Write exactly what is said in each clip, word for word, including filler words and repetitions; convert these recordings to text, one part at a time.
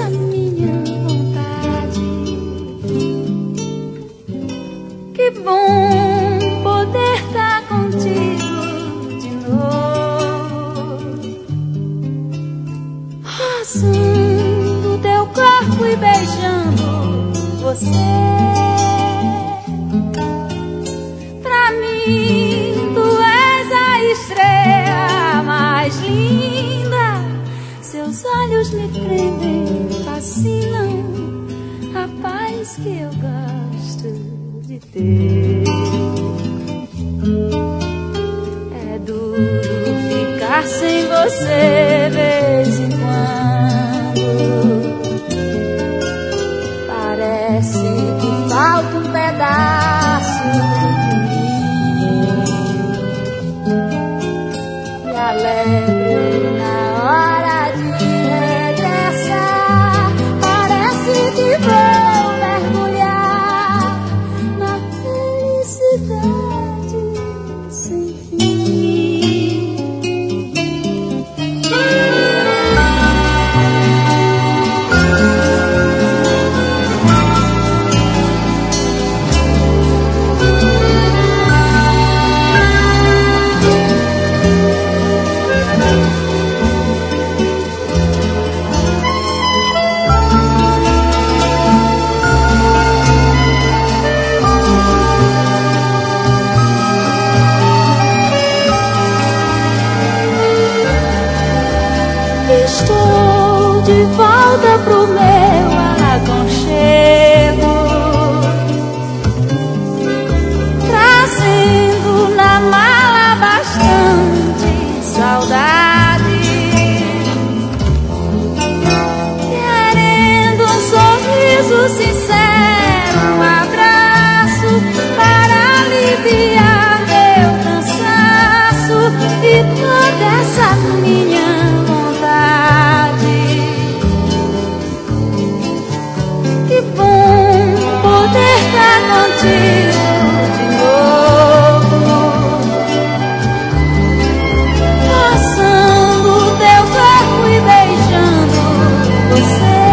essa minha vontade. Que bom poder estar contigo de novo, roçando teu corpo e beijando você. Pra mim tu és a estrela mais linda, seus olhos me prendem, fascinam, a paz que eu gosto de ter. É duro ficar sem você vez em quando, parece que falta um pedaço de mim. Me alegro na hora de regressar, parece que vou mergulhar na felicidade sem fim. Estou de volta pro meu aconchego, trazendo na mala bastante saudade, querendo um sorriso sincero, um abraço para aliviar meu cansaço e toda essa minha de novo, passando teu corpo e beijando você.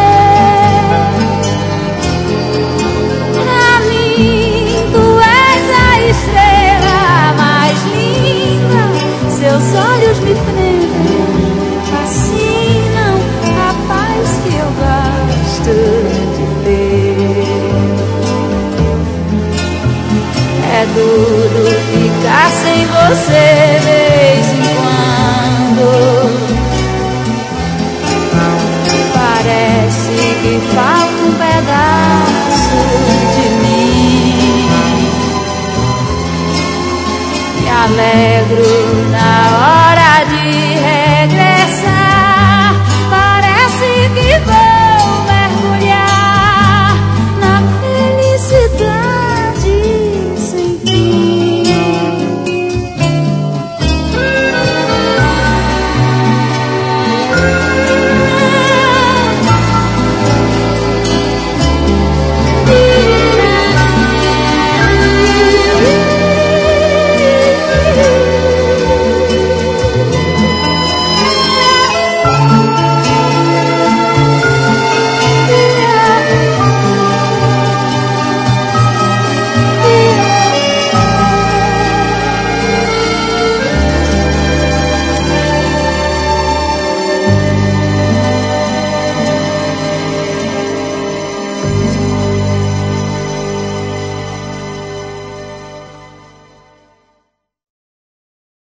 Pra mim tu és a estrela mais linda, seus olhos me prendem, fascinam, a paz que eu gosto de ter. É duro ficar sem você